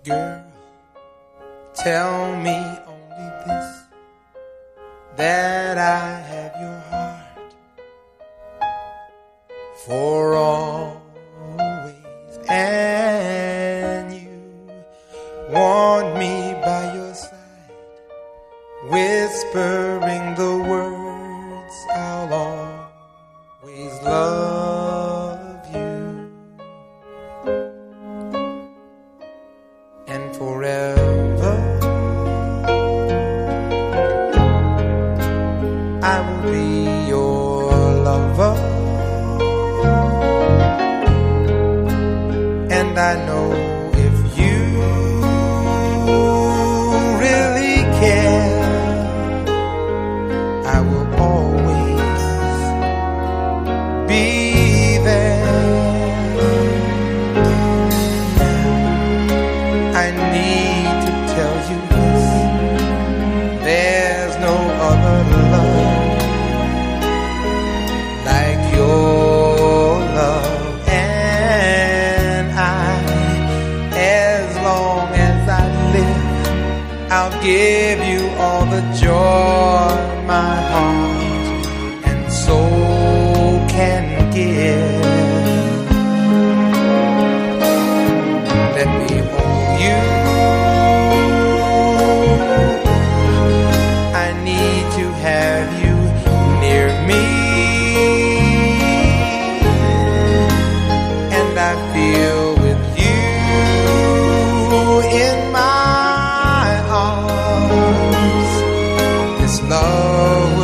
Girl, tell me only this, that I have your heart for always, and you want me by your side, whispering the words, I'll always love you. And forever I will be your lover, and I know if you really care, I will always be there. I need to tell you this, there's no other love like your love, and as long as I live, I'll give you all the joy my heart and soul can give. Let me hold you, I need to have you near me, and I feel with you in my arms, this love